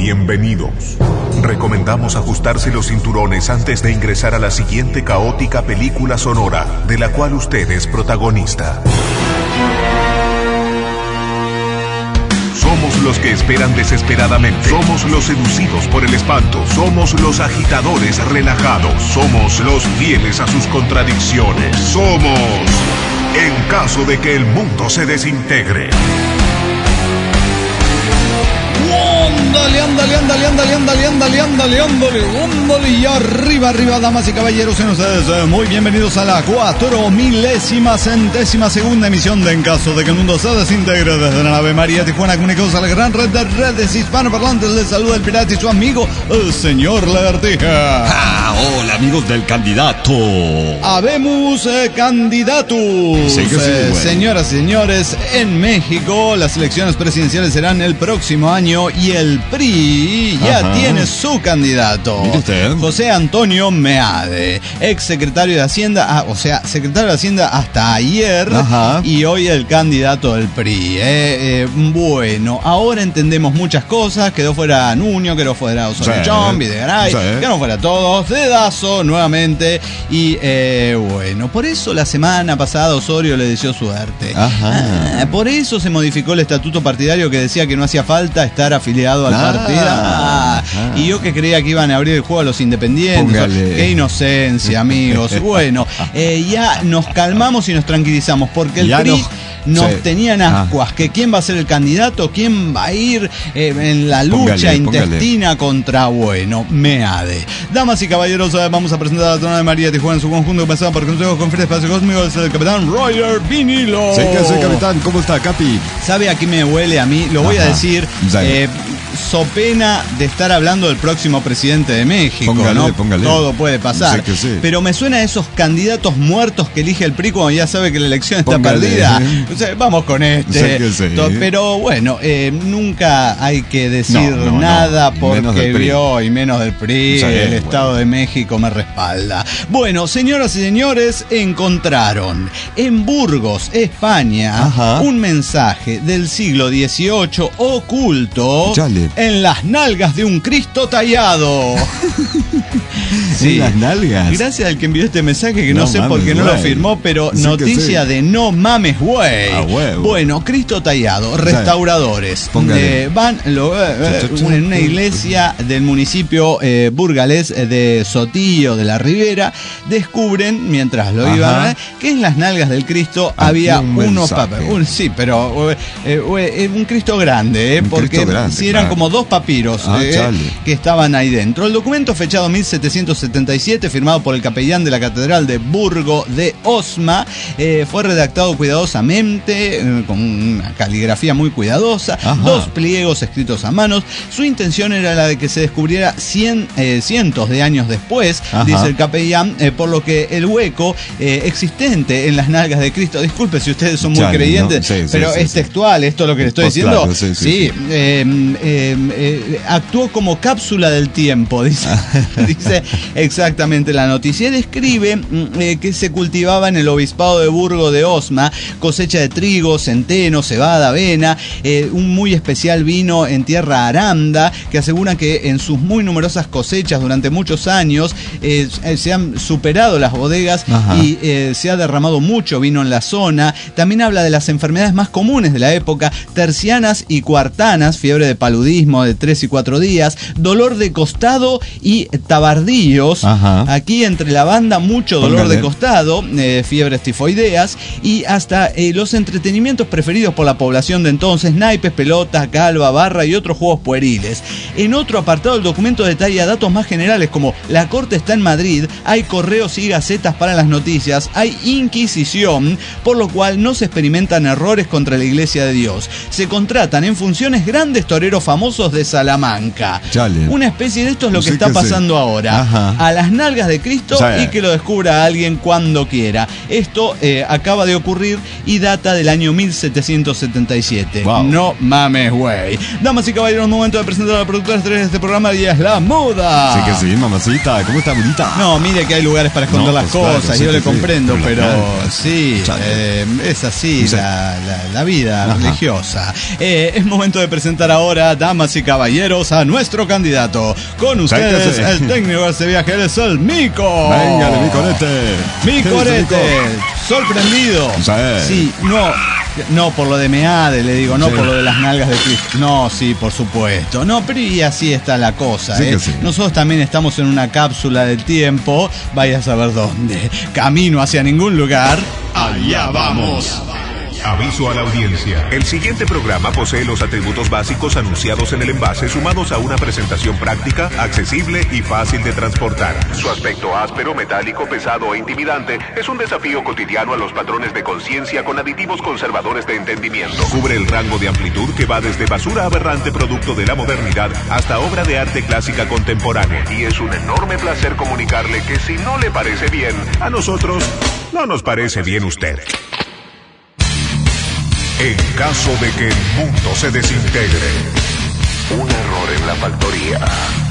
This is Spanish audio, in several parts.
bienvenidos. Recomendamos ajustarse los cinturones antes de ingresar a la siguiente caótica película sonora, de la cual usted es protagonista. Somos los que esperan desesperadamente. Somos los seducidos por el espanto. Somos los agitadores relajados. Somos los fieles a sus contradicciones. Somos, en caso de que el mundo se desintegre. Ándale, y arriba, damas y caballeros, sean ustedes muy bienvenidos a la 4000ª emisión de En caso de que el mundo se desintegre, desde la nave María Tijuana, comunicados a la gran red de redes hispanoparlantes. Les saluda el pirata y su amigo, el señor Lagartija. Hola, amigos del candidato. Habemos candidatos. Sí, bueno. Señoras y señores, en México las elecciones presidenciales serán el próximo año y el PRI ya tiene su candidato. ¿Mire usted? José Antonio Meade, ex secretario de Hacienda, secretario de Hacienda hasta ayer. Y hoy el candidato del PRI. Bueno, ahora entendemos muchas cosas. Quedó fuera Nuño, quedó fuera Osorio Chong, Videgaray, quedaron fuera todos. Dedazo nuevamente. Y bueno, por eso la semana pasada Osorio le deseó suerte. Por eso se modificó el estatuto partidario que decía que no hacía falta estar afiliado al partido. Y yo que creía que iban a abrir el juego a los independientes. Qué inocencia, amigos. Bueno, ya nos calmamos y nos tranquilizamos porque el PRI nos tenían ascuas. Que quién va a ser el candidato, quién va a ir en la lucha intestina contra, bueno, Meade. Damas y caballeros, vamos a presentar a la trona de María Tijuana en su conjunto, comenzado por consejos con Free Espacio Cósmico. Es el capitán Roger Vinilo. Sí, que soy capitán. ¿Cómo está, Capi? ¿Sabe a qué me huele a mí? Lo voy a decir. So pena de estar hablando del próximo presidente de México, ¿no? Todo puede pasar. Sí. Pero me suena a esos candidatos muertos que elige el PRI cuando ya sabe que la elección está perdida. O sea, vamos con este. Pero bueno, nunca hay que decir nada porque vio, y menos del PRI. El Estado de México me respalda. Bueno, señoras y señores, encontraron en Burgos, España, un mensaje del siglo XVIII oculto en las nalgas de un Cristo tallado. Sí, en las nalgas. Gracias al que envió este mensaje, que no sé por qué no lo firmó, pero sí, noticia de no mames, güey. Bueno, Cristo tallado, restauradores. Van en una iglesia del municipio burgalés de Sotillo de la Ribera, descubren, mientras lo iban, que en las nalgas del Cristo había unos papeles. Sí, pero un Cristo grande, porque si eran como dos papiros que estaban ahí dentro. El documento fechado 1777, firmado por el capellán de la Catedral de Burgo de Osma, fue redactado cuidadosamente, con una caligrafía muy cuidadosa, dos pliegos escritos a manos. Su intención era la de que se descubriera cientos de años después, dice el capellán, por lo que el hueco existente en las nalgas de Cristo, disculpe si ustedes son muy creyentes, pero es textual, esto es lo que le estoy diciendo. Actuó como cápsula del tiempo, dice exactamente la noticia. Describe que se cultivaba en el obispado de Burgo de Osma cosecha de trigo, centeno, cebada, avena, un muy especial vino en tierra aranda, que asegura que en sus muy numerosas cosechas durante muchos años se han superado las bodegas y se ha derramado mucho vino en la zona. También habla de las enfermedades más comunes de la época: tercianas y cuartanas, fiebre de paludismo de 3 y 4 días, dolor de costado y tabardillos. Aquí entre la banda mucho dolor de costado, fiebres tifoideas y hasta los entretenimientos preferidos por la población de entonces: naipes, pelotas, calva, barra y otros juegos pueriles. En otro apartado del documento detalla datos más generales como: la corte está en Madrid, hay correos y gacetas para las noticias, hay inquisición, por lo cual no se experimentan errores contra la Iglesia de Dios. Se contratan en funciones grandes toreros famosos de Salamanca. Una especie de esto es lo que está pasando ahora. A las nalgas de Cristo y que lo descubra alguien cuando quiera. Esto acaba de ocurrir y data del año 1777. No mames, güey. Damas y caballeros, momento de presentar a la productora estrella de este programa, y es la Muda. Sí que sí, mamacita. ¿Cómo está, bonita? No, mire que hay lugares para esconder las cosas, yo le comprendo, pero sí, es así la vida religiosa. Es momento de presentar ahora, damas y caballeros, a nuestro candidato. Con ustedes, el técnico de este viaje, él es el Mico. Venga, Micorete. Micorete, sorprendido. Sí, no por lo de Meade, le digo, no por lo de las nalgas de Cristo. No, sí, por supuesto. No, pero y así está la cosa, sí, sí. Nosotros también estamos en una cápsula del tiempo, vaya a saber dónde. Camino hacia ningún lugar. Allá vamos. Aviso a la audiencia. El siguiente programa posee los atributos básicos anunciados en el envase, sumados a una presentación práctica, accesible y fácil de transportar. Su aspecto áspero, metálico, pesado e intimidante es un desafío cotidiano a los patrones de conciencia con aditivos conservadores de entendimiento. Cubre el rango de amplitud que va desde basura aberrante producto de la modernidad hasta obra de arte clásica contemporánea. Y es un enorme placer comunicarle que si no le parece bien, a nosotros no nos parece bien usted. En caso de que el mundo se desintegre, un error en la factoría.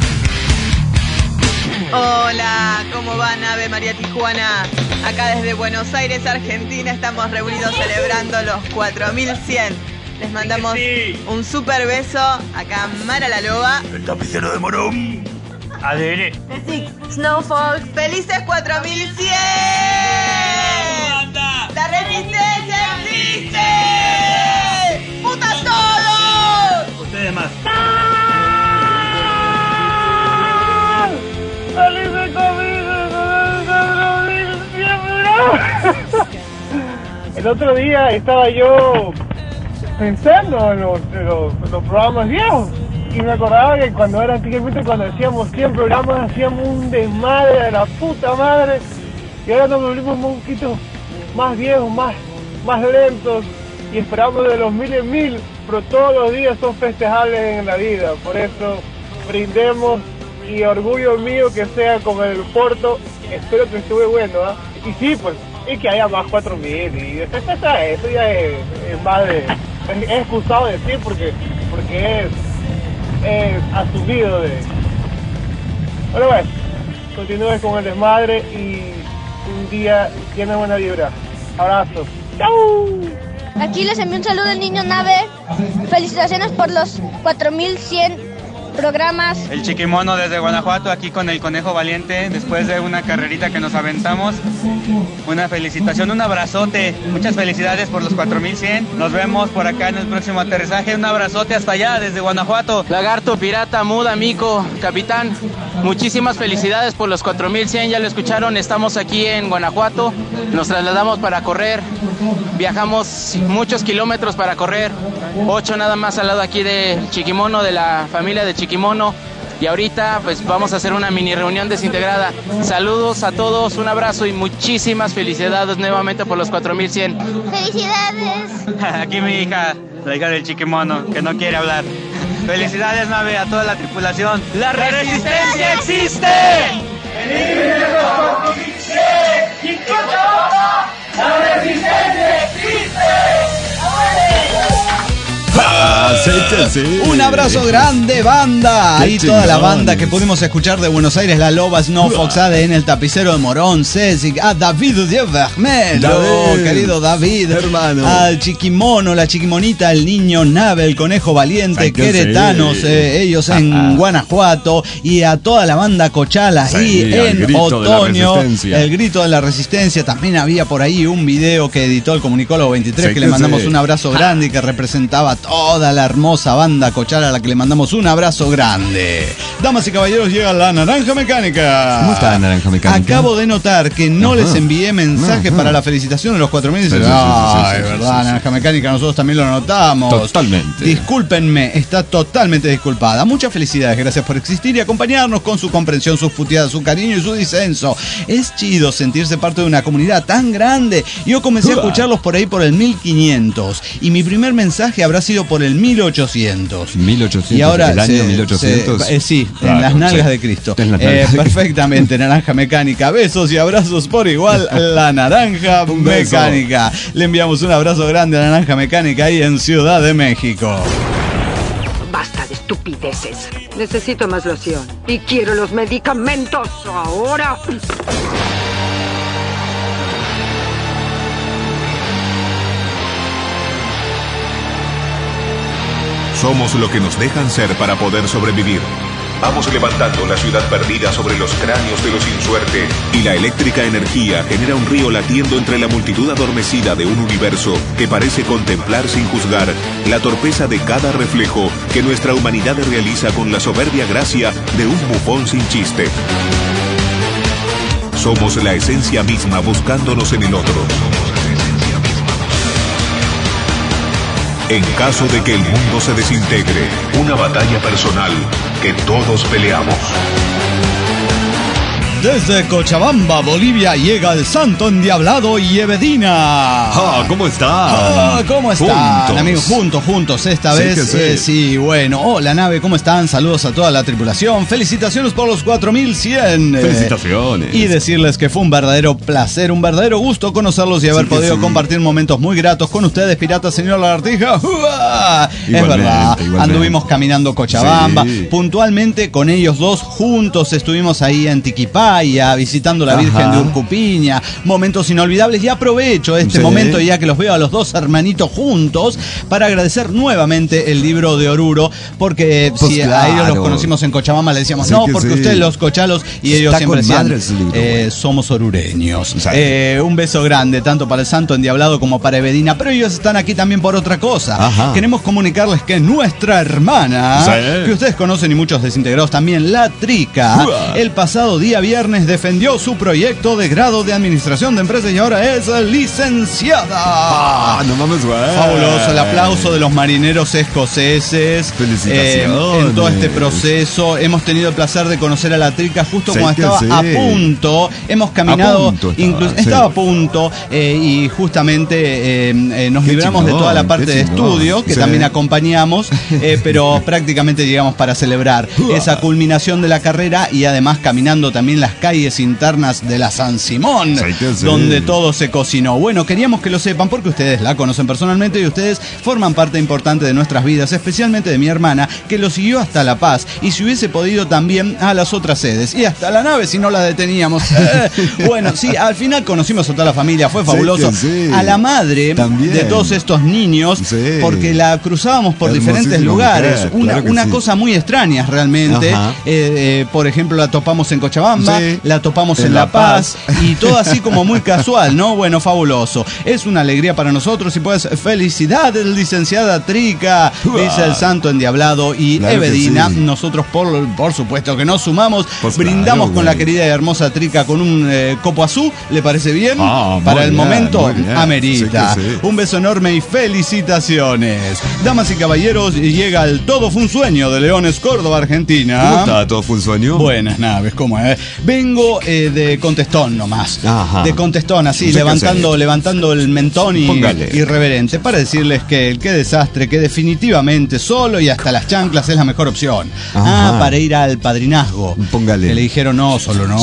Hola, ¿cómo va Nave María Tijuana? Acá desde Buenos Aires, Argentina, estamos reunidos celebrando los 4100. Les mandamos un super beso. Acá Mara la Loba, El Tapicero de Morón, ADN, Snowfall. ¡Felices 4100! ¡La resistencia existe! ¡Puta todos! ustedes más. El otro día estaba yo pensando en los programas viejos y me acordaba que cuando era anteriormente, cuando hacíamos 100 programas, hacíamos un desmadre de la puta madre, y ahora nos volvimos un poquito más viejos, más lentos, y esperamos de los 1000 en 1000, pero todos los días son festejables en la vida. Por eso brindemos, y orgullo mío que sea con el Porto. Espero que estuve bueno, ¿eh? Y sí, pues, y que haya más 4000, y eso ya es más de, es excusado decir porque es asumido de. Bueno, continúes con el desmadre y un día lleno de buena vibra. Abrazos. ¡Chau! Aquí les envío un saludo al niño Nave. Felicitaciones por los 4100 programas. El Chiquimono desde Guanajuato, aquí con el Conejo Valiente, después de una carrerita que nos aventamos. Una felicitación, un abrazote. Muchas felicidades por los 4100. Nos vemos por acá en el próximo aterrizaje. Un abrazote hasta allá, desde Guanajuato. Lagarto, Pirata, Muda, Mico, Capitán, muchísimas felicidades por los 4100. Ya lo escucharon, estamos aquí en Guanajuato. Nos trasladamos para correr. Viajamos muchos kilómetros para correr. 8 nada más al lado aquí de Chiquimono, de la familia de Chiquimono. Y ahorita pues vamos a hacer una mini reunión desintegrada. Saludos a todos, un abrazo y muchísimas felicidades nuevamente por los 4100. ¡Felicidades! Aquí mi hija, la hija del Chiquimono, que no quiere hablar. Felicidades, Nave, a toda la tripulación. ¡La resistencia existe! ¡La resistencia existe! Un abrazo grande, banda. Ahí toda la banda que pudimos escuchar de Buenos Aires, La Loba, Snowfox, ADN, El Tapicero de Morón, Césic, a David de Vermelo, querido David, hermano, al Chiquimono, la Chiquimonita, el niño Nave, el Conejo Valiente, queretanos, ellos en Guanajuato, y a toda la banda Cochala ahí en otoño, el grito de la resistencia. También había por ahí un video que editó el Comunicólogo 23, que le mandamos un abrazo grande y que representaba toda la hermosa banda Cochala, a la que le mandamos un abrazo grande. Damas y caballeros, llega la Naranja Mecánica. ¿Cómo está la Naranja Mecánica? Acabo de notar que no les envié mensaje para la felicitación de los 4000. Es verdad, Naranja Mecánica, nosotros también lo notamos. Totalmente. Discúlpenme, está totalmente disculpada. Muchas felicidades, gracias por existir y acompañarnos con su comprensión, sus puteadas, su cariño y su disenso. Es chido sentirse parte de una comunidad tan grande. Yo comencé a escucharlos por ahí por el 1500 y mi primer mensaje habrá sido por el 1800. 1800, y ahora el año 1800. Sí, claro, en las nalgas de Cristo. Perfectamente, Naranja Mecánica. Besos y abrazos por igual, la Naranja Mecánica. Le enviamos un abrazo grande a la Naranja Mecánica ahí en Ciudad de México. Basta de estupideces. Necesito más loción. Y quiero los medicamentos ahora. Somos lo que nos dejan ser para poder sobrevivir. Vamos levantando la ciudad perdida sobre los cráneos de los sin suerte, y la eléctrica energía genera un río latiendo entre la multitud adormecida de un universo que parece contemplar sin juzgar la torpeza de cada reflejo que nuestra humanidad realiza con la soberbia gracia de un bufón sin chiste. Somos la esencia misma buscándonos en el otro. En caso de que el mundo se desintegre, una batalla personal que todos peleamos. Desde Cochabamba, Bolivia, llega el santo endiablado y Evedina. Ah, ¿cómo están? ¿Cómo están, amigos? Juntos, esta vez. Sí, bueno. Hola, nave, ¿cómo están? Saludos a toda la tripulación. Felicitaciones por los 4100. Felicitaciones. Y decirles que fue un verdadero placer, un verdadero gusto conocerlos y haber podido compartir momentos muy gratos con ustedes, pirata señor Lagartija. Es verdad. Igualmente. Anduvimos caminando Cochabamba. Puntualmente con ellos dos juntos estuvimos ahí en Tiquipá, visitando la Virgen de Urcupiña, momentos inolvidables, y aprovecho este momento, ya que los veo a los dos hermanitos juntos, para agradecer nuevamente el libro de Oruro, porque pues si a ellos los conocimos en Cochabamba, le decíamos porque ustedes los cochalos, y ellos siempre decían somos orureños. Un beso grande tanto para el santo endiablado como para Evedina, pero ellos están aquí también por otra cosa. Queremos comunicarles que nuestra hermana, que ustedes conocen y muchos desintegrados también, la Trica, el pasado día viernes defendió su proyecto de grado de administración de empresas y ahora es licenciada. No mames, güey. Fabuloso, el aplauso de los marineros escoceses. Felicitaciones. En todo este proceso hemos tenido el placer de conocer a la Trica justo cuando estaba a punto. Hemos caminado, estaba a punto, y justamente nos libramos de toda la parte de estudio que también acompañamos, pero prácticamente llegamos para celebrar esa culminación de la carrera, y además caminando también las calles internas de la San Simón, donde todo se cocinó. Bueno, queríamos que lo sepan porque ustedes la conocen personalmente y ustedes forman parte importante de nuestras vidas, especialmente de mi hermana, que lo siguió hasta La Paz, y si hubiese podido también a las otras sedes y hasta la nave si no la deteníamos. Bueno, sí, al final conocimos a toda la familia, fue fabuloso. A la madre también de todos estos niños, porque la cruzábamos por diferentes lugares, una cosa muy extraña realmente. Por ejemplo, la topamos en Cochabamba, la topamos en La Paz, y todo así como muy casual, ¿no? Bueno, fabuloso. Es una alegría para nosotros, y pues felicidades, licenciada Trica, dice el santo endiablado y Evedina. Nosotros por supuesto que nos sumamos, brindamos con la querida y hermosa Trica con un copo azul, ¿le parece bien? Para el momento, amerita. Un beso enorme y felicitaciones. Damas y caballeros, llega el Todo fue un sueño de Leones, Córdoba, Argentina. ¿Cómo está? ¿Todo fue un sueño? Buenas naves, ¿cómo es? Vengo de Contestón nomás. De Contestón, así, levantando el mentón y irreverente, para decirles que qué desastre, que definitivamente solo y hasta las chanclas es la mejor opción. Para ir al padrinazgo. Póngale. Que le dijeron solo y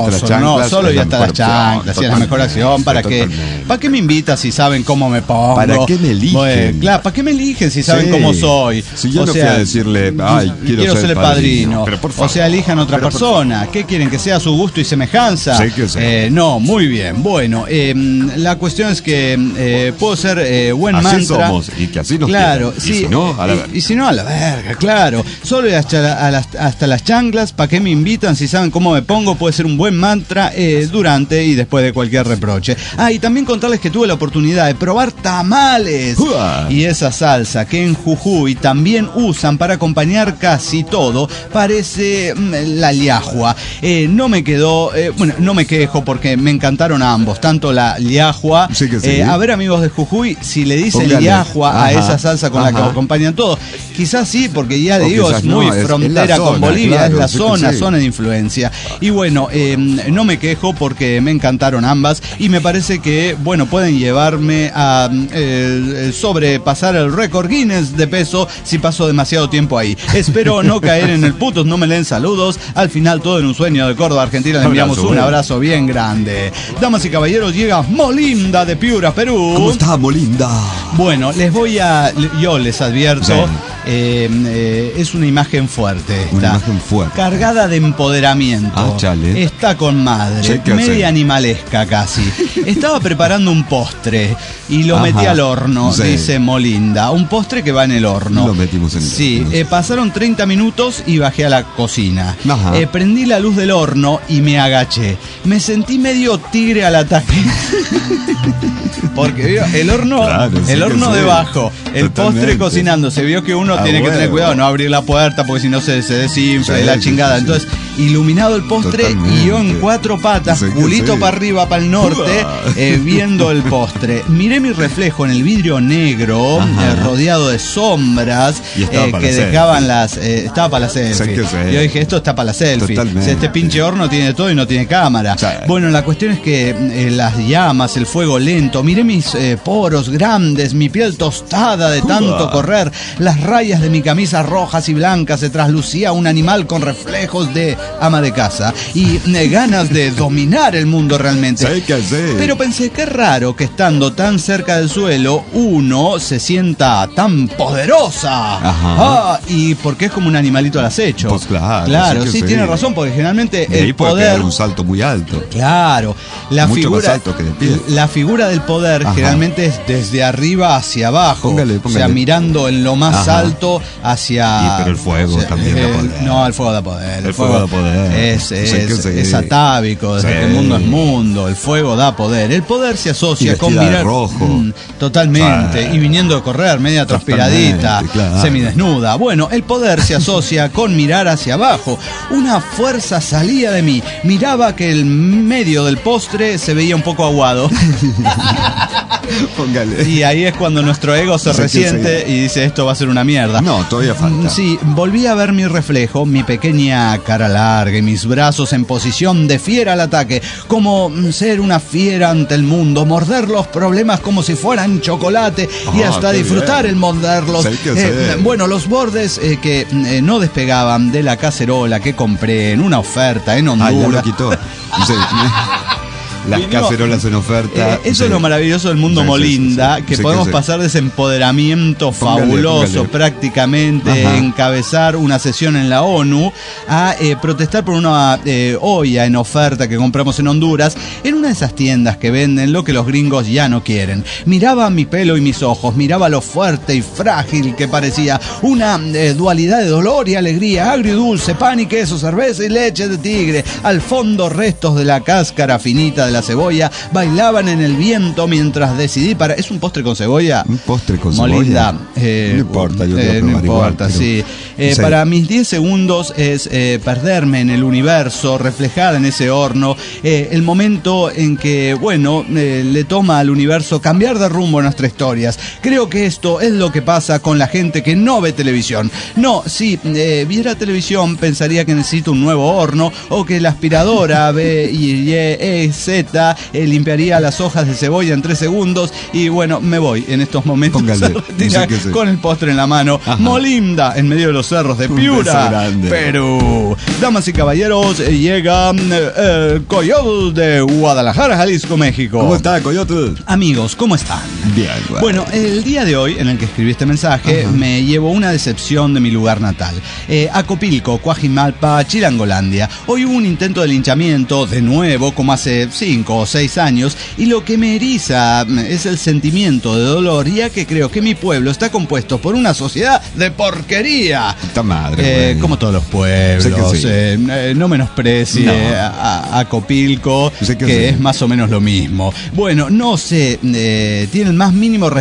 hasta las chanclas, y es la mejor acción. ¿Para qué me invitan si saben cómo me pongo? ¿Para qué me eligen? Bueno, claro, ¿para qué me eligen si saben cómo soy? Si yo no fui a decirle, quiero ser el padrino. Pero por favor, o sea, elijan otra persona. ¿Qué quieren? ¿Que sea su gusto y semejanza? No, muy bien. Bueno, la cuestión es que puedo ser buen así mantra. Somos, y que así nos claro, quieran. sí, y si no, a la verga. Y si no, a la verga, claro. Solo y hasta las chanclas, ¿para qué me invitan si saben cómo me pongo? Puede ser un buen mantra durante y después de cualquier reproche. Y también contarles que tuve la oportunidad de probar tamales. Y esa salsa que en Jujuy también usan para acompañar casi todo, parece la liajua. No me quedó, no me quejo porque me encantaron ambos, tanto la liajua. A ver, amigos de Jujuy, si le dicen liajua a esa salsa con la que acompañan todo. Quizás sí, porque ya digo, es muy frontera con Bolivia, es la zona de influencia. Y bueno, no me quejo porque me encantaron ambas, y me parece que, bueno, pueden llevarme a sobrepasar el récord Guinness de peso si paso demasiado tiempo ahí. Espero no caer en el putos, no me leen saludos. Al final todo en un sueño de Córdoba. Córdoba, Argentina. Le enviamos un abrazo bien grande. Damas y caballeros, llega Molinda de Piura, Perú. ¿Cómo está, Molinda? Bueno, yo les advierto, sí. Es una imagen fuerte esta. Una imagen fuerte. Cargada de empoderamiento. Chale. Está con madre, media animalesca casi. Estaba preparando un postre y lo metí al horno, dice Molinda. Un postre que va en el horno. Lo metimos en el horno. Sí, pasaron 30 minutos y bajé a la cocina. Prendí la luz del horno y me agaché. Me sentí medio tigre al ataque. Porque el horno, debajo, el postre cocinando. Se vio que uno tiene que tener cuidado, no abrir la puerta porque si no se desinfla y la chingada. Entonces, iluminado el postre y yo en 4 patas, culito para arriba, para el norte, viendo el postre. Miré mi reflejo en el vidrio negro, rodeado de sombras que dejaban las... estaba para la selfie. Yo dije, esto está para la selfie. Este pinche horno tiene todo y no tiene cámara. Bueno, la cuestión es que las llamas, el fuego lento, miré mis poros grandes, mi piel tostada de tanto correr, las rayas de mi camisa rojas y blancas, se traslucía un animal con reflejos de ama de casa y ganas de dominar el mundo realmente. Pero pensé, qué raro que estando tan cerca del suelo uno se sienta tan poderosa. Y porque es como un animalito al acecho. Pues claro, sí, tiene razón, porque generalmente el poder... un salto muy alto. Claro, mucho más alto que de pie. La figura del poder generalmente es desde arriba hacia abajo. Póngale. O sea, mirando en lo más alto hacia... pero el fuego también da poder. No, el fuego da poder. El fuego da poder. Es atávico, desde que el mundo es mundo. El fuego da poder. El poder se asocia con mirar... rojo. Totalmente. Y viniendo a correr, media transpiradita, semidesnuda. Bueno, el poder se asocia con mirar hacia abajo. Una fuerza salía de mí. Miraba que el medio del postre se veía un poco aguado. Póngale. Y ahí es cuando nuestro ego se resiente y dice, esto va a ser una mierda. No, todavía falta. Sí, volví a ver mi reflejo, mi pequeña cara larga y mis brazos en posición de fiera al ataque, como ser una fiera ante el mundo, morder los problemas como si fueran chocolate y hasta disfrutar el morderlos. Bueno, los bordes que no despegaban de la cacerola que compré en una oferta en Honduras. Ya lo quitó. Las cacerolas en oferta. Eso es lo maravilloso del mundo Molinda, que podemos pasar de ese empoderamiento fabuloso, prácticamente encabezar una sesión en la ONU, a protestar por una olla en oferta que compramos en Honduras, en una de esas tiendas que venden lo que los gringos ya no quieren. Miraba mi pelo y mis ojos, miraba lo fuerte y frágil que parecía, una dualidad de dolor y alegría, agrio y dulce, pan y queso, cerveza y leche de tigre. Al fondo, restos de la cáscara finita de la cebolla bailaban en el viento mientras decidí para... ¿Es un postre con cebolla? Un postre con Molinda, cebolla. No importa, yo te no importa, igual, sí. Para mis 10 segundos es perderme en el universo, reflejar en ese horno el momento en que, bueno, le toma al universo cambiar de rumbo a nuestras historias. Creo que esto es lo que pasa con la gente que no ve televisión. No, si viera televisión pensaría que necesito un nuevo horno o que la aspiradora B y E Z limpiaría las hojas de cebolla en 3 segundos y bueno, me voy en estos momentos con el postre en la mano. Molinda, en medio de los cerros de Piura, Perú. Damas y caballeros, llega Coyote de Guadalajara, Jalisco, México. ¿Cómo está, Coyote? Amigos, ¿cómo están? Bien. Bueno, el día de hoy en el que escribí este mensaje me llevo una decepción de mi lugar natal. Acopilco, Coajimalpa, Chilangolandia. Hoy hubo un intento de linchamiento, de nuevo, como hace 5 o 6 años, y lo que me eriza es el sentimiento de dolor, ya que creo que mi pueblo está compuesto por una sociedad de porquería. Puta madre, como todos los pueblos. No menosprecie a Copilco, que es más o menos lo mismo. Bueno, no se tiene el más mínimo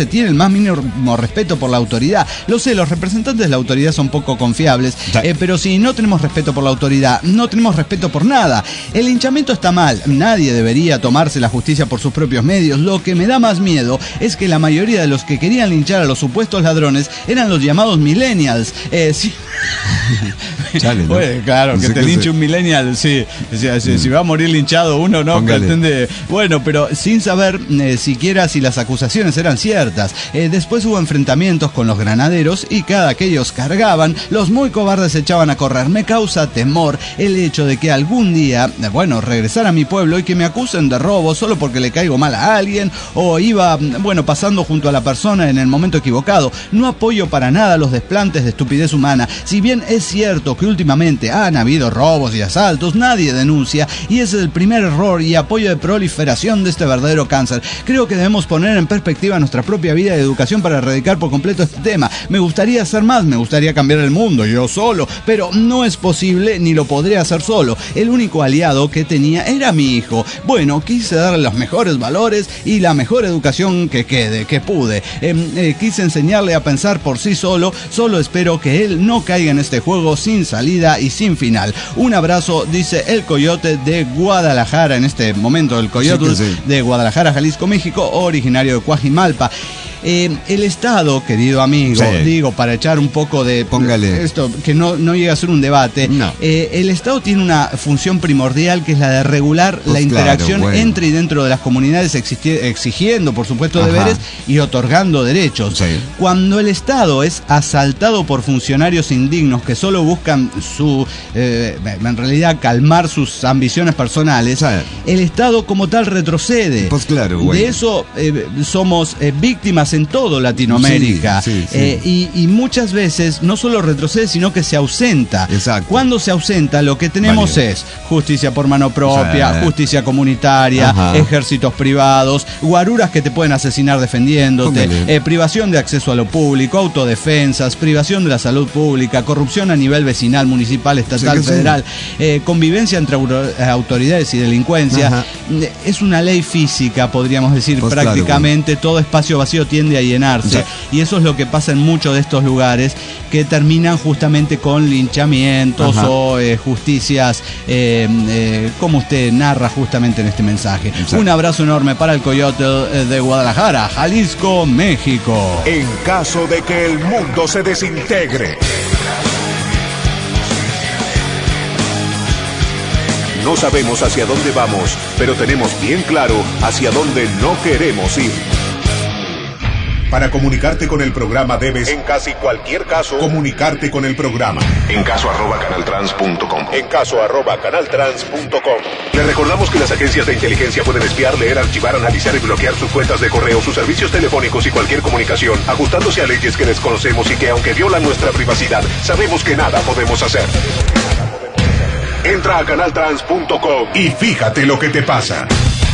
respeto por la autoridad. Lo sé, los representantes de la autoridad son poco confiables, pero si no tenemos respeto por la autoridad, no tenemos respeto por nada. El linchamiento está mal, nadie nadie debería tomarse la justicia por sus propios medios. Lo que me da más miedo es que la mayoría de los que querían linchar a los supuestos ladrones eran los llamados millennials. Sí. Chale, ¿no? Bueno, claro, que te linche un millennial, sí. Si va a morir linchado uno, no pretende. Bueno, pero sin saber siquiera si las acusaciones eran ciertas. Después hubo enfrentamientos con los granaderos y cada que ellos cargaban, los muy cobardes se echaban a correr. Me causa temor el hecho de que algún día, regresar a mi pueblo y que me acusen de robo solo porque le caigo mal a alguien o iba, pasando junto a la persona en el momento equivocado. No apoyo para nada los desplantes de estupidez humana. Si bien es cierto que últimamente han habido robos y asaltos, nadie denuncia y ese es el primer error y apoyo de proliferación de este verdadero cáncer. Creo que debemos poner en perspectiva nuestra propia vida y educación para erradicar por completo este tema. Me gustaría hacer más, me gustaría cambiar el mundo yo solo, pero no es posible ni lo podré hacer solo. El único aliado que tenía era mi hijo. Bueno, quise darle los mejores valores y la mejor educación que pude. Quise enseñarle a pensar por sí solo espero que él no caiga en este juego sin salida y sin final. Un abrazo, dice el Coyote de Guadalajara, en este momento el Coyote de Guadalajara, Jalisco, México, originario de Coajimalpa. El Estado, querido amigo, digo, para echar un poco de... Póngale. Esto, que no llega a ser un debate. No. El Estado tiene una función primordial que es la de regular la interacción entre y dentro de las comunidades, exigiendo, por supuesto, deberes y otorgando derechos. Sí. Cuando el Estado es asaltado por funcionarios indignos que solo buscan en realidad calmar sus ambiciones personales, el Estado como tal retrocede. Pues claro, de eso somos víctimas en todo Latinoamérica. Y muchas veces no solo retrocede, sino que se ausenta. Exacto. Cuando se ausenta, lo que tenemos es justicia por mano propia, justicia comunitaria, ejércitos privados, guaruras que te pueden asesinar defendiéndote, privación de acceso a lo público, autodefensas, privación de la salud pública, corrupción a nivel vecinal, municipal, estatal, federal, convivencia entre autoridades y delincuencia. Es una ley física, podríamos decir, pues prácticamente todo espacio vacío tiende a llenarse, y eso es lo que pasa en muchos de estos lugares que terminan justamente con linchamientos o justicias como usted narra justamente en este mensaje. Un abrazo enorme para el Coyote de Guadalajara, Jalisco, México. En caso de que el mundo se desintegre, no sabemos hacia dónde vamos, pero tenemos bien claro hacia dónde no queremos ir. Para comunicarte con el programa debes, en casi cualquier caso, comunicarte con el programa. En caso @canaltrans.com. En caso @canaltrans.com. Le recordamos que las agencias de inteligencia pueden espiar, leer, archivar, analizar y bloquear sus cuentas de correo, sus servicios telefónicos y cualquier comunicación, ajustándose a leyes que desconocemos y que, aunque violan nuestra privacidad, sabemos que nada podemos hacer. Entra a canaltrans.com y fíjate lo que te pasa.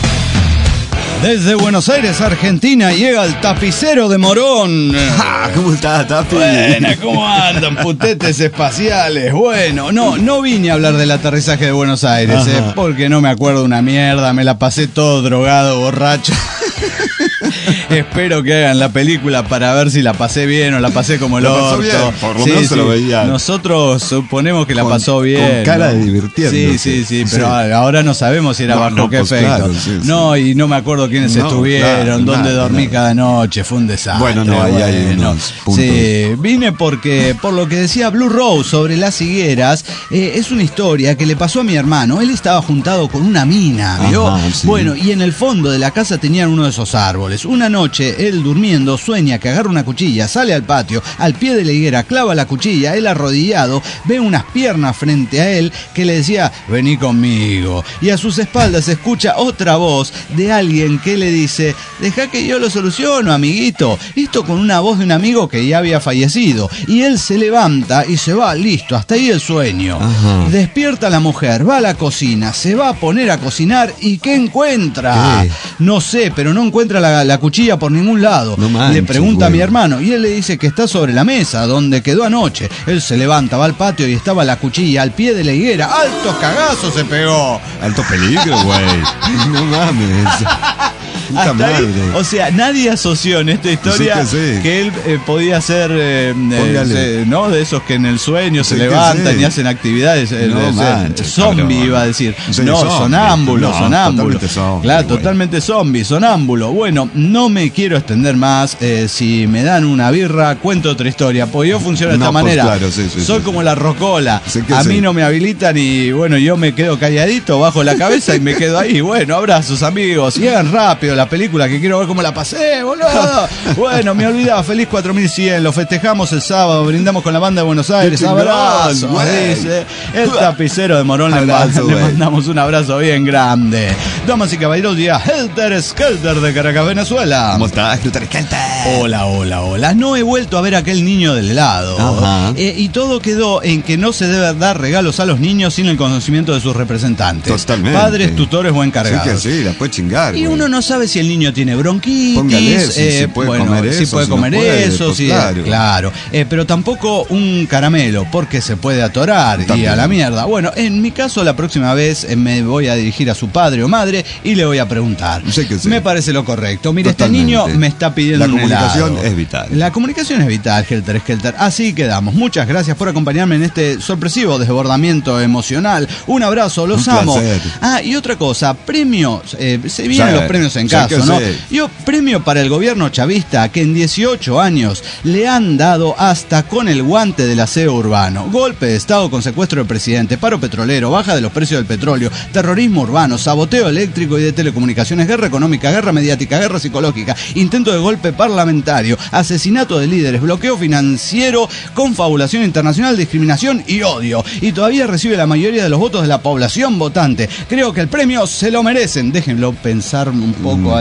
Desde Buenos Aires, Argentina, llega el tapicero de Morón. ¿Cómo estás, Tapi? Buena, ¿cómo andan, putetes espaciales? Bueno, no vine a hablar del aterrizaje de Buenos Aires, porque no me acuerdo una mierda, me la pasé todo drogado, borracho. Espero que hagan la película para ver si la pasé bien o la pasé como el orto. Por lo menos se lo veía. Nosotros suponemos que la pasó bien. Con cara de divirtiéndose. Sí, pero ahora no sabemos si era bajo qué efecto. Claro, y no me acuerdo quiénes estuvieron, dónde dormí cada noche, fue un desastre. Bueno, ahí hay unos puntos. Sí, vine porque, por lo que decía Blue Rose sobre las higueras, es una historia que le pasó a mi hermano. Él estaba juntado con una mina, ¿vio? Bueno, y en el fondo de la casa tenían uno de esos árboles. Una noche, él durmiendo, sueña que agarra una cuchilla, sale al patio, al pie de la higuera, clava la cuchilla, él arrodillado, ve unas piernas frente a él que le decía, vení conmigo. Y a sus espaldas se escucha otra voz de alguien que le dice, deja que yo lo soluciono, amiguito. Esto con una voz de un amigo que ya había fallecido. Y él se levanta y se va, listo, hasta ahí el sueño. Despierta la mujer, va a la cocina, se va a poner a cocinar y ¿qué encuentra? No sé, pero no encuentra la cuchilla por ningún lado. Le pregunta a mi hermano y él le dice que está sobre la mesa donde quedó anoche. Él se levanta, va al patio y estaba la cuchilla al pie de la higuera. ¡Alto cagazo se pegó! Alto peligro, güey. No mames. Puta madre. Ahí, o sea, nadie asoció en esta historia que él podía ser, ¿no? De esos que en el sueño se levantan y hacen actividades. Zombie, iba a decir. No, sonámbulo. Claro, totalmente zombie, sonámbulo. Bueno, no me quiero extender más. Si me dan una birra, cuento otra historia. Porque yo funciono de esta manera. Claro, soy como la rocola. A mí no me habilitan y bueno, yo me quedo calladito, bajo la cabeza y me quedo ahí. Bueno, abrazos, amigos. Y hagan rápido la película que quiero ver cómo la pasé, boludo. Bueno, me olvidaba. Feliz 4100. Lo festejamos el sábado. Brindamos con la banda de Buenos Aires. Abrazo, dice el tapicero de Morón. Le mandamos un abrazo bien grande. Damas y caballeros, ya Helter Skelter de Caracas, Venezuela. ¿Cómo estás, Helter Skelter? Hola. No he vuelto a ver a aquel niño del helado. Y todo quedó en que no se debe dar regalos a los niños sin el conocimiento de sus representantes. Totalmente. Padres, tutores o encargados. Sí, la puede chingar. Y uno no sabe si el niño tiene bronquitis. Póngale si puede comer eso. Si puede comer eso, claro. Pero tampoco un caramelo, porque se puede atorar y a la mierda. Bueno, en mi caso, la próxima vez me voy a dirigir a su padre o madre y le voy a preguntar. Me parece lo correcto. Mire, este niño me está pidiendo un helado. La comunicación es vital. La comunicación es vital, Helter Skelter. Así quedamos. Muchas gracias por acompañarme en este sorpresivo desbordamiento emocional. Un abrazo, los amo. Y otra cosa, premios. Se vienen los premios en caso, ¿no? Yo, premio para el gobierno chavista que en 18 años le han dado hasta con el guante del aseo urbano. Golpe de Estado con secuestro del presidente, paro petrolero, baja de los precios del petróleo, terrorismo urbano, saboteo eléctrico y de telecomunicaciones, guerra económica, guerra mediática, guerra psicológica, intento de golpe parlamentario, asesinato de líderes, bloqueo financiero, confabulación internacional, discriminación y odio. Y todavía recibe la mayoría de los votos de la población votante. Creo que el premio se lo merecen. Déjenlo pensar un poco.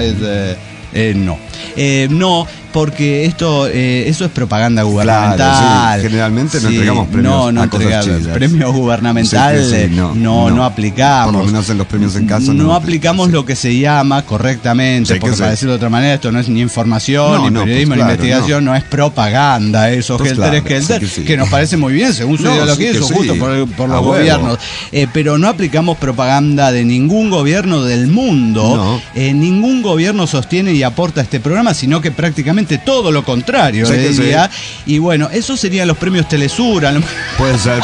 No, porque eso es propaganda gubernamental. Claro, generalmente no entregamos premios a cosas chidas. Premios gubernamentales no aplicamos. Por lo menos en los premios en casa no aplicamos lo que se llama correctamente, porque para decirlo de otra manera, esto no es ni información, ni periodismo, ni investigación, no es propaganda. Eso, Helter Skelter, que nos parece muy bien, según su ideología y su gusto por los gobiernos. Pero no aplicamos propaganda de ningún gobierno del mundo. Ningún gobierno sostiene y aporta este programa, sino que prácticamente todo lo contrario, diría. Y bueno, esos serían los premios Telesur. Puede ser.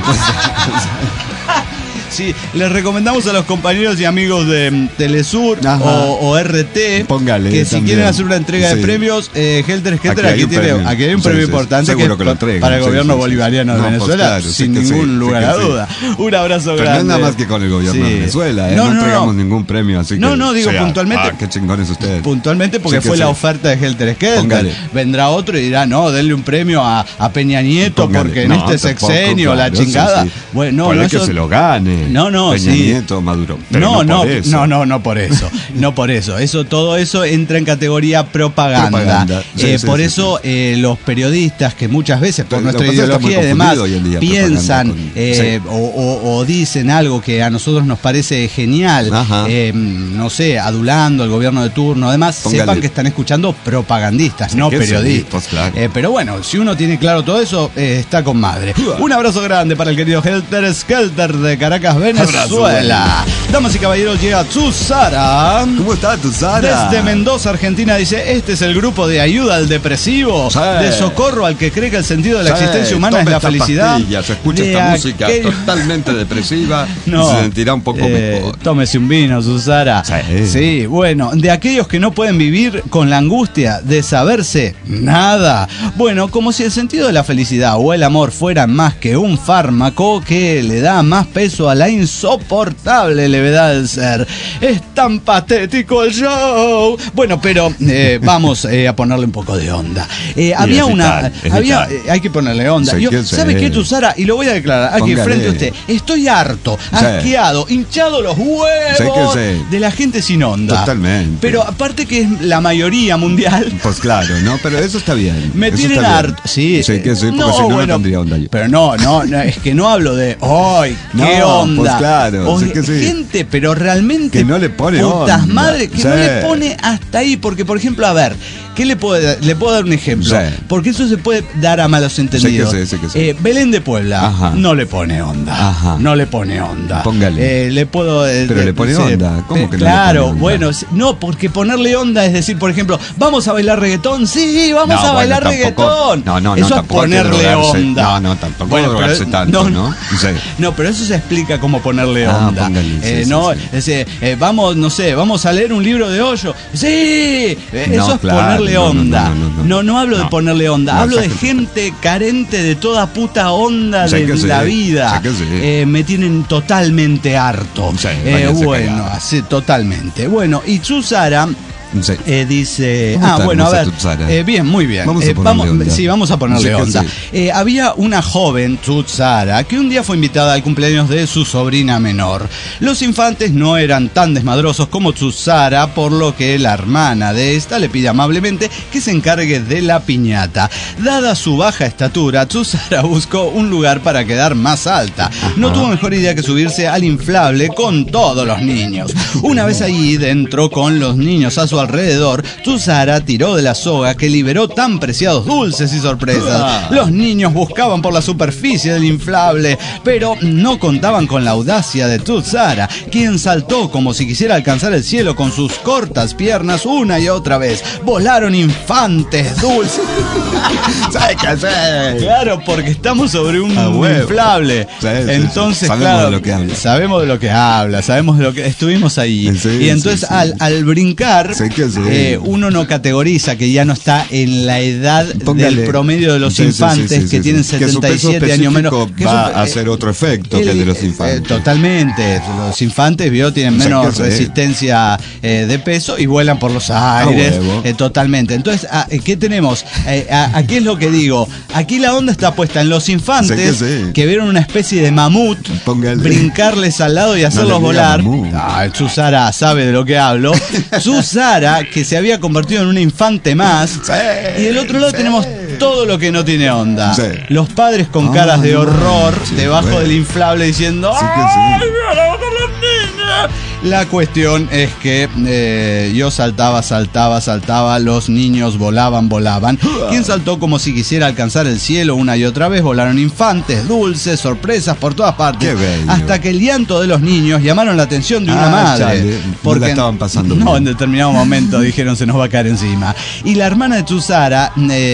Sí, les recomendamos a los compañeros y amigos de Telesur o RT que si quieren hacer una entrega de premios, Helter Skelter, aquí hay un premio importante que para el gobierno bolivariano de Venezuela, sin ningún lugar a duda. Un abrazo grande. No es nada más que con el gobierno de Venezuela, no entregamos ningún premio, así que digo puntualmente. Qué chingones ustedes. Puntualmente porque fue la oferta de Helter Skelter. Vendrá otro y dirá, denle un premio a Peña Nieto porque en este sexenio la chingada. Bueno, no que se lo gane. Peña Nieto, Maduro. No por eso. Todo eso entra en categoría propaganda. Por eso los periodistas que muchas veces por nuestra ideología y demás piensan o dicen algo que a nosotros nos parece genial, no sé, adulando al gobierno de turno, además sepan que están escuchando propagandistas, no periodistas. Pero bueno, si uno tiene claro todo eso, está con madre. Un abrazo grande para el querido Helter Skelter de Caracas, Venezuela. Damas y caballeros, llega Tusara. ¿Cómo está Tusara? Desde Mendoza, Argentina, dice: este es el grupo de ayuda al depresivo, de socorro al que cree que el sentido de la existencia humana es la felicidad. Se escucha esta música totalmente depresiva y se sentirá un poco mejor. Tómese un vino, Tusara. Sí, bueno, de aquellos que no pueden vivir con la angustia de saberse nada. Bueno, como si el sentido de la felicidad o el amor fueran más que un fármaco que le da más peso a la insoportable levedad del ser. Es tan patético el show. Bueno, pero vamos a ponerle un poco de onda. Hay que ponerle onda. ¿Sabe qué, Tusara? Y lo voy a declarar aquí frente a usted. Estoy harto, asqueado, hinchado los huevos de la gente sin onda. Totalmente. Pero aparte que es la mayoría mundial. Pues claro, pero eso está bien. Me tienen harto. Sí, porque si no tendría onda yo. Pero no, es que no hablo de qué onda. onda. Pues claro. O sí que sí. gente, pero realmente que no le pone putas onda. madres, que Sí. no le pone hasta ahí. Porque, por ejemplo, a ver, ¿qué le puedo dar un ejemplo? Sí. Porque eso se puede dar a malos entendidos. Sí que sí. Belén de Puebla. Ajá. No le pone onda. Ajá. No le pone onda. Póngale. Le puedo. Pero le pone onda. ¿Cómo que no claro, le pone onda? bueno, no, porque ponerle onda es decir, por ejemplo, ¿vamos a bailar reggaetón? Sí, vamos a bailar reggaetón. No, eso es tampoco ponerle onda. No, tampoco Bueno, drogarse tanto, ¿no? Sí. No, pero eso se explica como ponerle onda. Póngale, vamos, no sé, vamos a leer un libro de Hoyo. Sí, eso es ponerle onda. No hablo de ponerle onda, hablo de gente carente de toda puta onda de la vida. Me tienen totalmente harto. Bueno, sí, totalmente. Bueno, y Tzuzara dice... bueno, a ver. Bien, muy bien. Vamos a ponerle onda. Había una joven, Tzuzara, que un día fue invitada al cumpleaños de su sobrina menor. Los infantes no eran tan desmadrosos como Tzuzara, por lo que la hermana de esta le pide amablemente que se encargue de la piñata. Dada su baja estatura, Tzuzara buscó un lugar para quedar más alta. No tuvo mejor idea que subirse al inflable con todos los niños. Una vez allí dentro, con los niños a su alrededor, Tzuzara tiró de la soga que liberó tan preciados dulces y sorpresas. Los niños buscaban por la superficie del inflable, pero no contaban con la audacia de Tzuzara, quien saltó como si quisiera alcanzar el cielo con sus cortas piernas una y otra vez. Volaron infantes dulces. ¿Sabes qué hacer? Claro, porque estamos sobre un inflable. Entonces, sabemos de lo que habla. Sabemos de lo que habla, sabemos de lo que estuvimos ahí. Y entonces al brincar, uno no categoriza que ya no está en la edad del promedio de los infantes que tienen 77 años menos. Va a hacer otro efecto que el de los infantes. Totalmente. Los infantes tienen menos resistencia de peso y vuelan por los aires. Totalmente. Entonces, ¿qué tenemos? Aquí es lo que digo. Aquí la onda está puesta en los infantes que vieron una especie de mamut brincarles al lado y hacerlos volar. Tzuzara sabe de lo que hablo. Tzuzara, que se había convertido en un infante más. Y del otro lado tenemos todo lo que no tiene onda. Los padres con caras de horror debajo del inflable diciendo ¡ay, los niños! La cuestión es que yo saltaba, los niños volaban. Quien saltó como si quisiera alcanzar el cielo una y otra vez, volaron infantes, dulces, sorpresas por todas partes. Hasta que el llanto de los niños llamaron la atención de una madre. Porque la estaban pasando bien. En determinado momento dijeron se nos va a caer encima. Y la hermana de Tzuzara,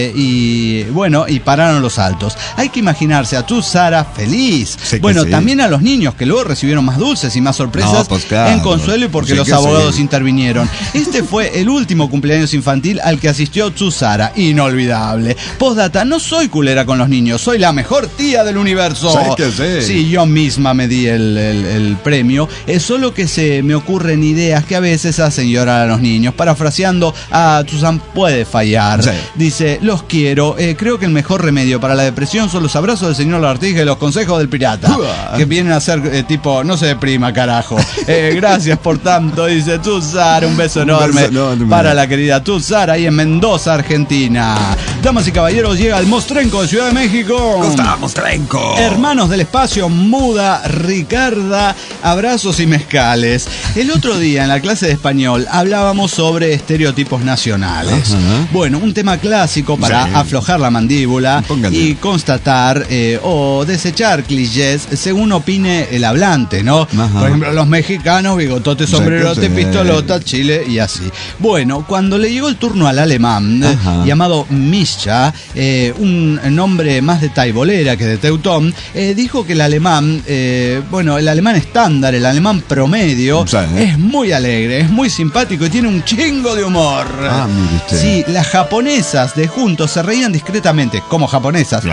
y pararon los saltos. Hay que imaginarse a Tzuzara feliz. También a los niños que luego recibieron más dulces y más sorpresas en consuelo y porque los abogados intervinieron. Este fue el último cumpleaños infantil al que asistió Tzuzara. Inolvidable. Postdata, no soy culera con los niños, soy la mejor tía del universo. Sí, yo misma me di el premio. Es solo que se me ocurren ideas que a veces hacen llorar a los niños. Parafraseando a Tzuzan puede fallar. Dice, los quiero. Creo que el mejor remedio para la depresión son los abrazos del señor Lagartija y los consejos del pirata. Que vienen a ser tipo, no se deprima, carajo. Gracias por tanto, dice Tzuzara. Un beso enorme para la querida Tzuzara ahí en Mendoza, Argentina. Damas y caballeros, llega el Mostrenco de Ciudad de México. Costa Mostrenco. Hermanos del espacio, Muda, Ricarda, abrazos y mezcales. El otro día en la clase de español hablábamos sobre estereotipos nacionales. Bueno, un tema clásico para aflojar la mandíbula y constatar o desechar clichés según opine el hablante, ¿no? Por ejemplo, los mexicanos, bigotote, sombrerote, pistolota, Chile y así. Bueno, cuando le llegó el turno al alemán, llamado Mischa, un nombre más de taibolera que de teutón, dijo que el alemán, el alemán estándar, el alemán promedio, es muy alegre, es muy simpático y tiene un chingo de humor. Sí, las japonesas de juntos se reían discretamente, como japonesas.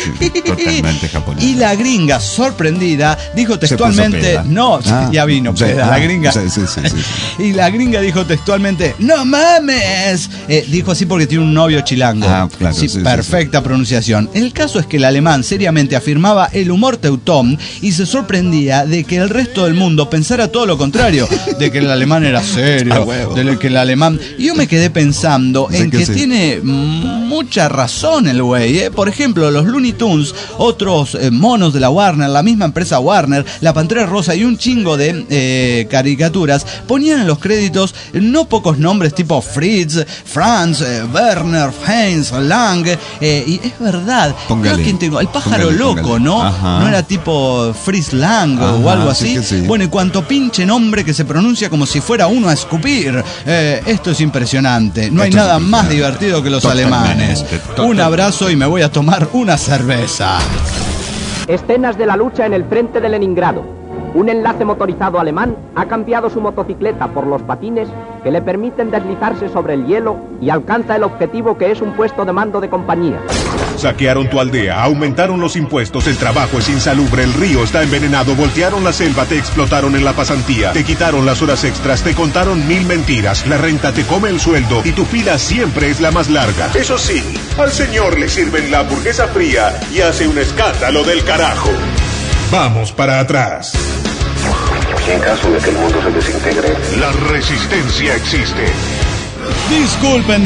Totalmente japonesa. Y la gringa, sorprendida, dijo textualmente, ya vino, la gringa. Sí. Y la gringa dijo textualmente, ¡no mames! Dijo así porque tiene un novio chilango. Claro, sí, perfecta pronunciación. El caso es que el alemán seriamente afirmaba el humor teutón y se sorprendía de que el resto del mundo pensara todo lo contrario, de que el alemán era serio, de que el alemán... Y yo me quedé pensando en que tiene mucha razón el güey. Por ejemplo, los Looney Tunes, otros monos de la Warner, la misma empresa Warner, la Pantera Rosa y un chingo de caricaturas, ponían en los créditos no pocos nombres tipo Fritz, Franz, Werner, Heinz, Lang, y es verdad. Póngale, ¿Quién tengo? El pájaro loco, ¿no? Ajá. No era tipo Fritz Lang o algo así. Bueno, y cuanto pinche nombre que se pronuncia como si fuera uno a escupir. Esto es impresionante. No hay nada más divertido que los alemanes. Un abrazo y me voy a tomar una cerveza. Escenas de la lucha en el frente de Leningrado. Un enlace motorizado alemán ha cambiado su motocicleta por los patines que le permiten deslizarse sobre el hielo y alcanza el objetivo que es un puesto de mando de compañía. Saquearon tu aldea, aumentaron los impuestos, el trabajo es insalubre, el río está envenenado, voltearon la selva, te explotaron en la pasantía, te quitaron las horas extras, te contaron 1000 mentiras, la renta te come el sueldo y tu fila siempre es la más larga. Eso sí, al señor le sirven la hamburguesa fría y hace un escándalo del carajo. Vamos para atrás. En caso de que el mundo se desintegre, la resistencia existe. Disculpen.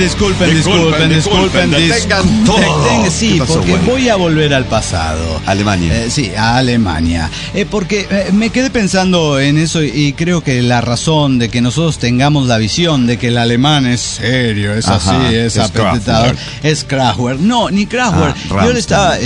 Detengan todo. Sí, porque voy a volver al pasado. Alemania. Sí, a Alemania. Porque me quedé pensando en eso y creo que la razón de que nosotros tengamos la visión de que el alemán es serio, es así, es apretado, es Kraftwerk. No, ni Kraftwerk. Yo le estaba...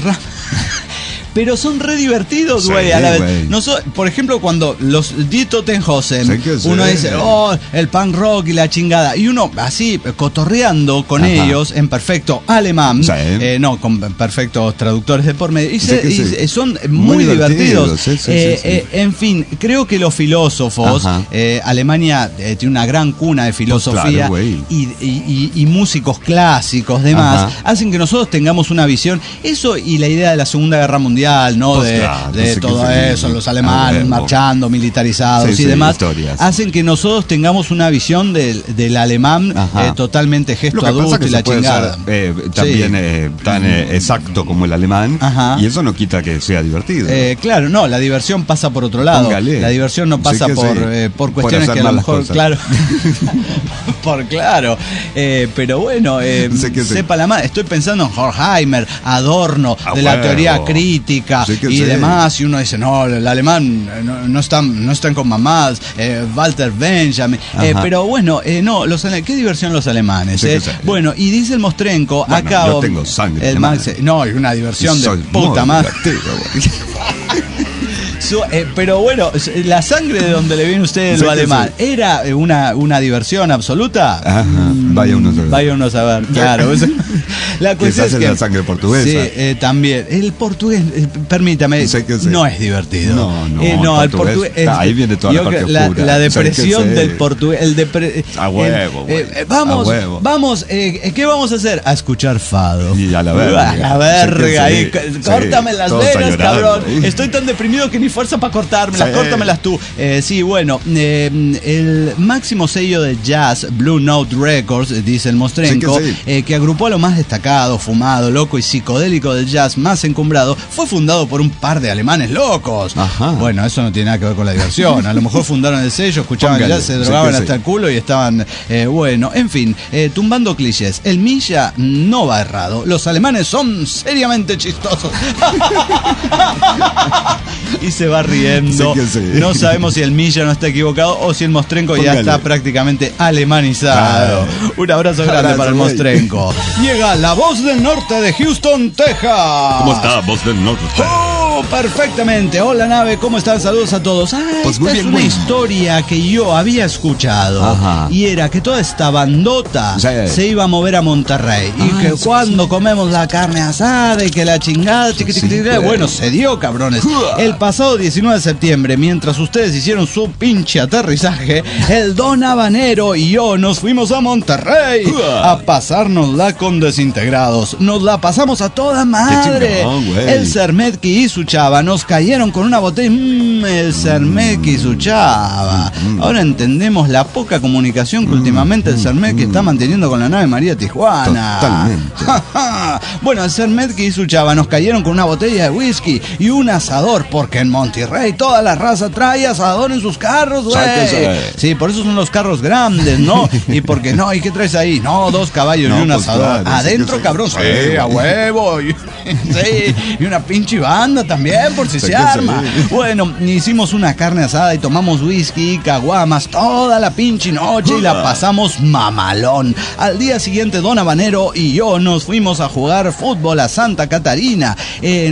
Pero son re divertidos, güey, sí, a la vez. Por ejemplo, cuando los Die Toten Hosen, uno dice, el punk rock y la chingada, y uno así, cotorreando con ellos en perfecto alemán, con perfectos traductores de por medio, y son muy divertidos. En fin, creo que los filósofos, Alemania tiene una gran cuna de filosofía, y músicos clásicos, demás, hacen que nosotros tengamos una visión, eso y la idea de la Segunda Guerra Mundial, ¿no? De todo eso, los alemanes marchando, militarizados y demás, hacen que nosotros tengamos una visión del alemán totalmente gesto adulto y la chingada. También tan exacto como el alemán, y eso no quita que sea divertido. Claro, no, la diversión pasa por otro lado. La diversión no pasa por cuestiones que a lo mejor, claro, pero bueno, sepa la madre. Estoy pensando en Horkheimer, Adorno, de la teoría crítica y demás, y uno dice, no, el alemán no están con mamás, Walter Benjamin, pero bueno, no, qué diversión los alemanes, bueno, y dice el Mostrenko, acá yo tengo sangre el Max, no, es una diversión de puta madre. Pero bueno, la sangre de donde le viene a usted lo alemán, ¿era una diversión absoluta? Vaya uno a saber. Claro. La cuestión es que la sangre portuguesa. Sí, también. El portugués, permpermítame, no es divertido. No, el portugués. Ahí viene toda la parte oscura. La depresión del portugués. A huevo. Vamos, ¿qué vamos a hacer? A escuchar fado. Y a la verga. A la verga. Ahí, córtame las venas, cabrón. Estoy tan deprimido que ni fuerza para cortármelas. Córtamelas tú. Sí, bueno, el máximo sello de jazz, Blue Note Records, dice el Mostrenko, que agrupó a lo más destacado, fumado, loco y psicodélico del jazz más encumbrado, fue fundado por un par de alemanes locos. Bueno, eso no tiene nada que ver con la diversión. A lo mejor fundaron el sello, escuchaban jazz, se drogaban hasta el culo y estaban, bueno, en fin, tumbando clichés. El Milla no va errado. Los alemanes son seriamente chistosos. Y se va riendo. No sabemos si el Milla no está equivocado o si el Mostrenko ya está prácticamente alemanizado. Un abrazo grande para el Mostrenko. Llega la voz del norte de Houston, Texas. ¿Cómo está, voz del norte? Perfectamente. Hola, nave, ¿cómo están? Saludos a todos. Pues esta es una historia que yo había escuchado. Y era que toda esta bandota se iba a mover a Monterrey. Y que cuando comemos la carne asada y que la chingada, bueno, se dio, cabrones. El pasado 19 de septiembre, mientras ustedes hicieron su pinche aterrizaje, el Don Habanero y yo nos fuimos a Monterrey a pasárnosla con Desintegrados. Nos la pasamos a toda madre. El Cermetki y su Chava nos cayeron con una botella. El Cermek y su Chava. Ahora entendemos la poca comunicación que últimamente el Cermek está manteniendo con la nave María Tijuana. Totalmente. Bueno, el Cermek y su Chava nos cayeron con una botella de whisky y un asador, porque en Monterrey toda la raza trae asador en sus carros, güey. Sí, por eso son los carros grandes, ¿no? Y porque no, ¿y qué traes ahí? No, 2 caballos y un asador. Claro, adentro, sí, cabrón, sí, a huevo. Sí, y una pinche banda también, por si se arma. Bueno, hicimos una carne asada y tomamos whisky y caguamas toda la pinche noche y la pasamos mamalón. Al día siguiente, Don Habanero y yo nos fuimos a jugar fútbol a Santa Catarina en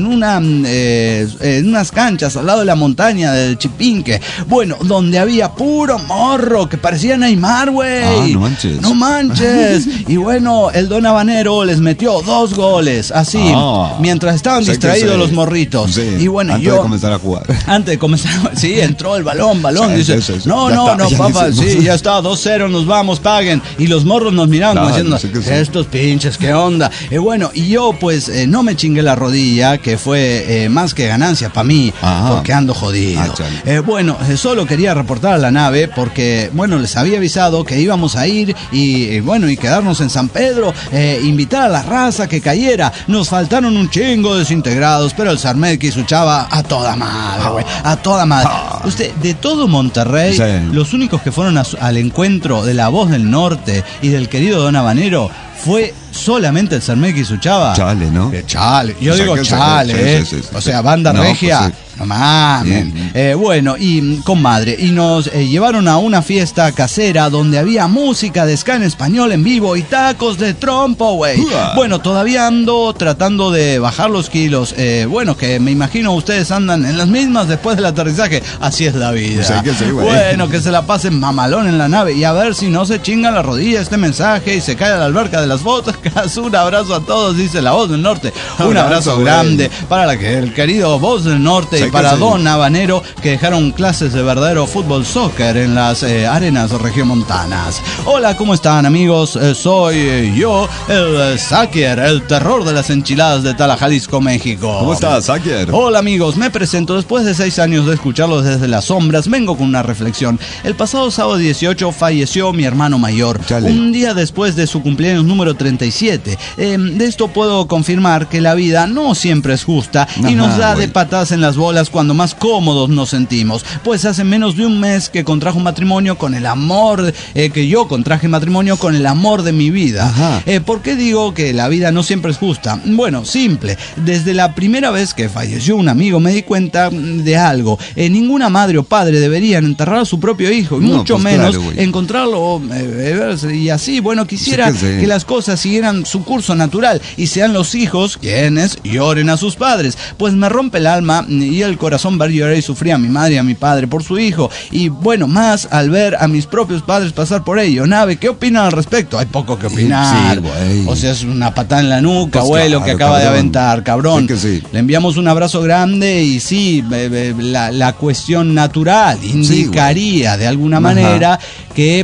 unas canchas al lado de la montaña del Chipinque. Bueno, donde había puro morro que parecía Neymar, güey. No manches. No manches. Y bueno, el Don Habanero les metió 2 goles, así, mientras estaban distraídos los morritos. Sí, y bueno, antes de comenzar a jugar. Antes de comenzar, sí, entró el balón, dice, no, papá, sí, ya está, 2-0, nos vamos, paguen. Y los morros nos miraban como diciendo, estos pinches, ¿qué onda? Bueno, y yo pues no me chingué la rodilla, que fue más que ganancia para mí, porque ando jodido. Bueno, solo quería reportar a la nave porque, bueno, les había avisado que íbamos a ir y bueno, y quedarnos en San Pedro, invitar a la raza que cayera. Nos faltaron un chingo de desintegrados, pero el Cermek y su Chava a toda madre, güey, a toda madre. Usted, de todo Monterrey, los únicos que fueron al encuentro de La Voz del Norte y del querido Don Habanero fue solamente el Cermek y su Chava. Chale, ¿no? Chale, yo digo chale, o sea, banda regia. Pues sí. No mames. Bueno, y comadre, y nos llevaron a una fiesta casera donde había música de ska en español en vivo y tacos de trompo, güey. Bueno, todavía ando tratando de bajar los kilos. Bueno, que me imagino ustedes andan en las mismas después del aterrizaje. Así es la vida. Bueno, que se la pasen mamalón en la nave y a ver si no se chingan la rodilla este mensaje y se cae a la alberca de las botas. Un abrazo a todos, dice La Voz del Norte. Un abrazo grande para el querido Voz del Norte. Y para Don Habanero, que dejaron clases de verdadero fútbol soccer en las arenas regiomontanas. Hola, ¿cómo están, amigos? Soy yo, el Sakier, el terror de las enchiladas de Tala, Jalisco, México. ¿Cómo estás, Sakier? Hola, amigos, me presento. Después de 6 años de escucharlos desde las sombras, vengo con una reflexión. El pasado sábado 18 falleció mi hermano mayor, un día después de su cumpleaños número 37. De esto puedo confirmar que la vida no siempre es justa y nos da de patadas en las bolas cuando más cómodos nos sentimos. Pues hace menos de un mes que contrajo matrimonio con el amor, que yo contraje matrimonio con el amor de mi vida. ¿Por qué digo que la vida no siempre es justa? Bueno, simple. Desde la primera vez que falleció un amigo me di cuenta de algo. Ninguna madre o padre deberían enterrar a su propio hijo, y mucho menos encontrarlo y así. Bueno, quisiera que las cosas siguieran su curso natural y sean los hijos quienes lloren a sus padres. Pues me rompe el alma y el corazón ver llorar y sufrir a mi madre y a mi padre por su hijo, y bueno, más al ver a mis propios padres pasar por ello. Nave, ¿qué opinan al respecto? Hay poco que opinar. O sea, es una patada en la nuca, güey, lo que acaba de aventar, cabrón. Le enviamos un abrazo grande y sí, la cuestión natural indicaría de alguna manera que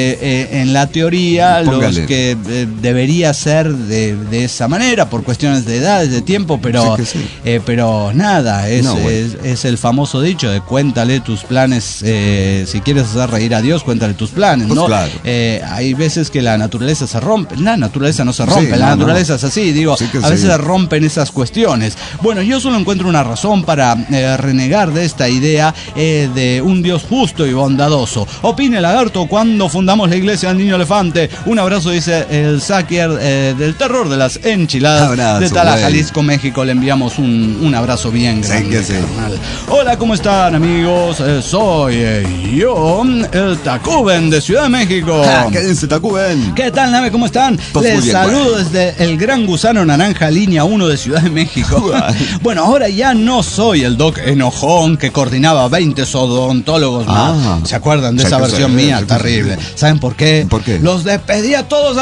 en la teoría los que debería ser de esa manera por cuestiones de edades, de tiempo, pero pero nada, es el famoso dicho de cuéntale tus planes, si quieres hacer reír a Dios, cuéntale tus planes, ¿no? Hay veces que la naturaleza se rompe, la naturaleza no se rompe, la naturaleza es así, digo, a veces se rompen esas cuestiones. Bueno, yo solo encuentro una razón para renegar de esta idea de un Dios justo y bondadoso. Opine, lagarto, cuando fundamos la iglesia del Niño Elefante. Un abrazo, dice el Sakier del terror de las enchiladas de Tala, Jalisco, México. Le enviamos un abrazo bien grande. Hola, ¿cómo están, amigos? Soy yo, el Tacuben de Ciudad de México. ¿Qué dice, Tacuben? ¿Qué tal, nave? ¿Cómo están? Les saludo desde el Gran Gusano Naranja, línea 1 de Ciudad de México. Bueno, ahora ya no soy el doc enojón que coordinaba 20 odontólogos más. ¿Se acuerdan de esa versión mía? Terrible. ¿Saben por qué? ¿Por qué? Los despedí a todos a la verga.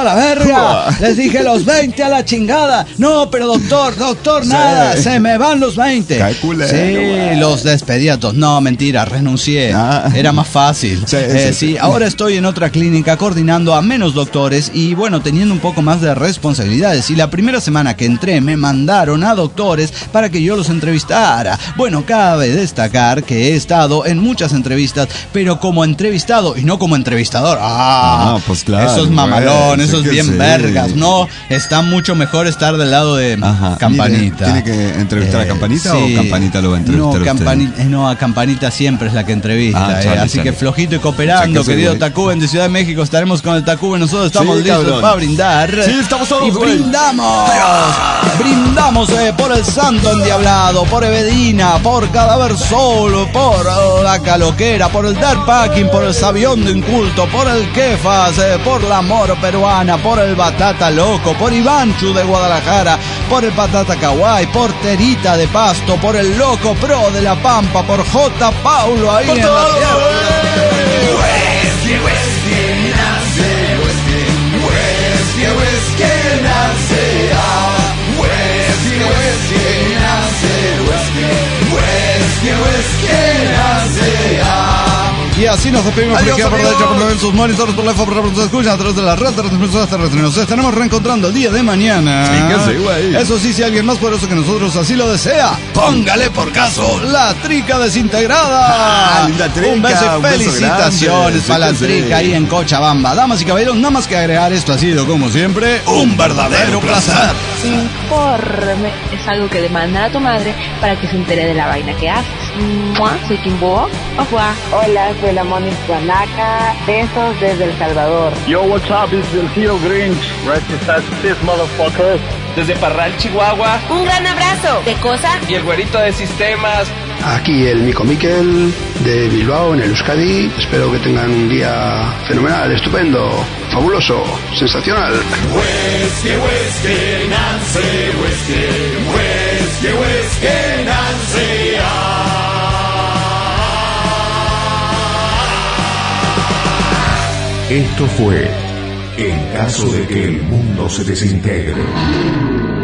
ya, les dije los 20 a la chingada. No, pero doctor, nada, se me van los 20. Sí, los despedí a todos. No, mentira, renuncié. Era más fácil. Sí, ahora estoy en otra clínica coordinando a menos doctores y bueno, teniendo un poco más de responsabilidades. Y la primera semana que entré me mandaron a doctores para que yo los entrevistara. Bueno, cabe destacar que he estado en muchas entrevistas, pero como entrevistado y no como entrevistador. Pues claro. Eso es mamalón, eso es bien vergas. No, está mucho mejor estar del lado de Campanita. ¿Tiene que entrevistar a Campanita o Campanita lo va a entrevistar No, a Campanita siempre es la que entrevista. Así que flojito y cooperando, querido Tacuben de Ciudad de México. Estaremos con el Tacuben. Nosotros estamos listos para brindar. Sí, estamos todos. Y brindamos por el Santo Endiablado, por Evedina, por Cadáver Solo, por la Caloquera, por el Dark Packing, por el Sabiondo Inculto, por el Kefas, por la Moro Peruana, por el Batata Loco, por Ivanchu de Guadalajara, por el Patata Kawaii, por Terita de Pasto, por el Loco Pro de La Pampa, por J. Paulo ahí en la Y así nos despedimos por izquierda, por derecha, por sus monitores, por la F, por sus escuchas, a través de la red de transmisiones terrestres. Nos estaremos reencontrando el día de mañana. Eso sí, si alguien más poderoso que nosotros así lo desea, póngale por caso la trica desintegrada. Linda trica, un beso y felicitaciones para la trica ahí en Cochabamba. Damas y caballeros, nada más que agregar, esto ha sido como siempre un verdadero placer. Informe es algo que le mandan a tu madre para que se entere de la vaina que haces. Soy Kimbo. Hola, soy la Moni Guanaca. Besos desde El Salvador. Yo, what's up? It's el Hero Grinch. Right beside this motherfucker. Desde Parral, Chihuahua. Un gran abrazo. ¿De cosa? Y el güerito de sistemas. Aquí el Mico Miquel de Bilbao, en el Euskadi. Espero que tengan un día fenomenal, estupendo, fabuloso, sensacional. Whisky, whisky, Nancy, whisky, whisky, whisky, Nancy. Esto fue En caso de que el mundo se desintegre.